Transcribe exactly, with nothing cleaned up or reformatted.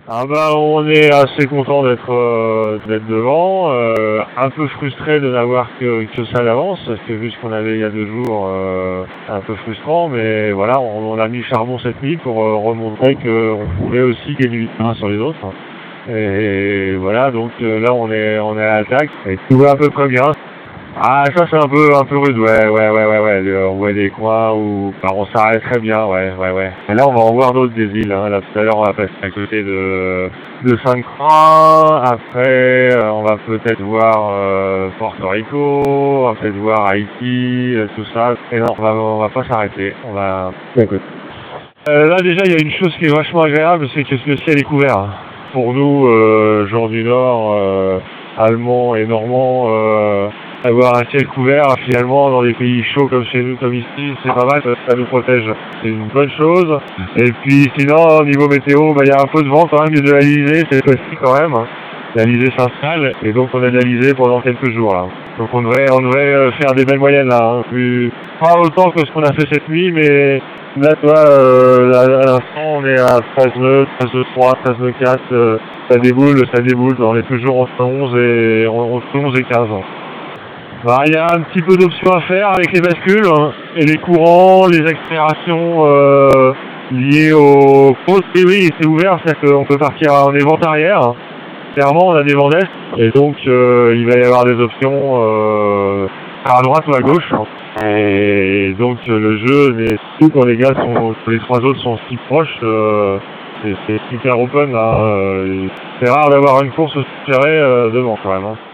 Ah bah on est assez content d'être euh, d'être devant, euh, un peu frustré de n'avoir que, que ça d'avance, parce que vu ce qu'on avait il y a deux jours, euh, un peu frustrant, mais voilà, on, on a mis charbon cette nuit pour euh, remontrer qu'on pouvait aussi gagner huit points sur les autres. Et, et voilà, donc euh, là on est on est à l'attaque, et tout va à peu près bien. Ah, ça c'est un peu un peu rude, ouais, ouais, ouais, ouais, ouais. On voit des coins où bah, on s'arrête très bien, ouais, ouais, ouais. Et là on va en voir d'autres des îles, hein. Là tout à l'heure on va passer à côté de de Sainte-Croix, après euh, on va peut-être voir euh, Porto Rico, on va peut-être voir Haïti, euh, tout ça. Et non, on va on va pas s'arrêter, on va. Écoute. Euh, là déjà il y a une chose qui est vachement agréable, c'est que le ciel est couvert. Pour nous, euh, gens du Nord, euh, Allemands et Normands, euh, avoir un ciel couvert finalement dans des pays chauds comme chez nous, comme ici, c'est pas mal, ça nous protège. C'est une bonne chose. Et puis sinon, au niveau météo, bah, y a un peu de vent quand même, il y a de l'Alizé, c'est précis quand même. Hein. L'Alizé s'installe, et donc on a de l'Alizé pendant quelques jours là. Donc on devrait, on devrait faire des belles moyennes là. Hein. Plus, pas autant que ce qu'on a fait cette nuit, mais là, toi, euh, à, à l'instant, on est à treize nœuds, treize nœuds trois, treize nœuds quatre, euh, ça déboule, ça déboule, on est toujours entre onze et, entre onze et quinze. Bah, il y a un petit peu d'options à faire avec les bascules, hein, et les courants, les accélérations euh, liées aux fausses. Oui, oui, c'est ouvert, c'est-à-dire qu'on peut partir en vent arrière. Hein. Clairement, on a des vents d'est, et donc euh, il va y avoir des options euh, à droite ou à gauche. Hein. Et donc le jeu, mais surtout quand les gars sont, les trois autres sont si proches, euh, c'est super open. Hein. C'est rare d'avoir une course aussi serrée euh, devant quand même. Hein.